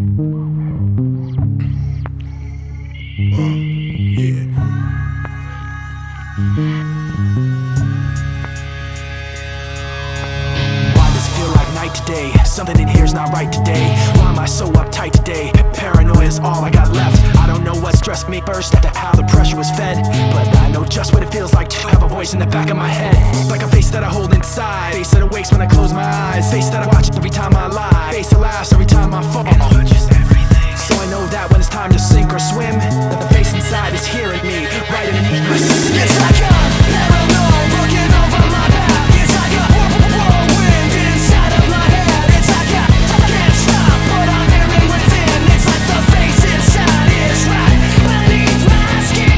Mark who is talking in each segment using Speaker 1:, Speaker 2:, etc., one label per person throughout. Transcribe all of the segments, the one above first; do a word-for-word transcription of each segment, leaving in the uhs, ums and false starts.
Speaker 1: Yeah.
Speaker 2: Why does it feel like night today? Something in here's not right today. Why am I so uptight today? Paranoia is all I got left. I don't know what stressed me first, after how the pressure was fed, but I know just what it feels like to have a voice in the back of my head. Like a face that I hold inside, face that awakes when I close my eyes, face that I watch every time I lie, face that laughs every time I fall. So I know that when it's time to sink or swim, that the face inside is hearing me, right underneath my skin. It's like a paranoid looking over my back. It's like a whirlwind inside of my head. It's like a I can't stop, but I'm hearing within. It's like the face inside is right beneath my skin.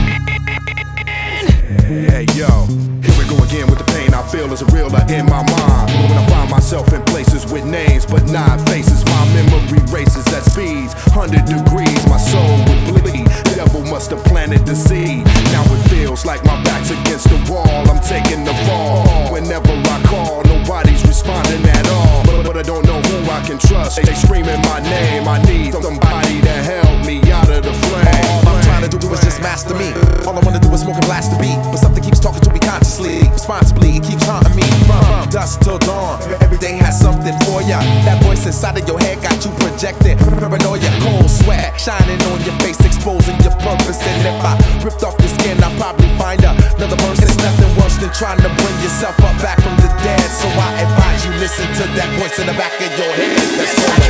Speaker 1: Hey yo, here we go again with the pain I feel is a realer in my mind. When I find myself in places with names but not faces, my memory races at speeds hundred degrees. My soul would bleed. The devil must have planted the seed. Now it feels like my back's against the wall. I'm taking the fall. Whenever I call, nobody's responding at all. But, but I don't know who I can trust. They screaming my name. I need somebody to help me out of the flame.
Speaker 3: All I'm trying to do is just master me. All I wanna do is smoke and blast the beat, but something keeps talking to me consciously, responsibly. It keeps haunting me from dusk till dawn. Every day has something for ya. That voice inside of your head got you projected. Paranoia, cold sweat shining on your face, exposing your purpose. And if I ripped off your skin, I'll probably find another person. It's nothing worse than trying to bring yourself up back from the dead. So I advise you listen to that voice in the back of your head. That's all.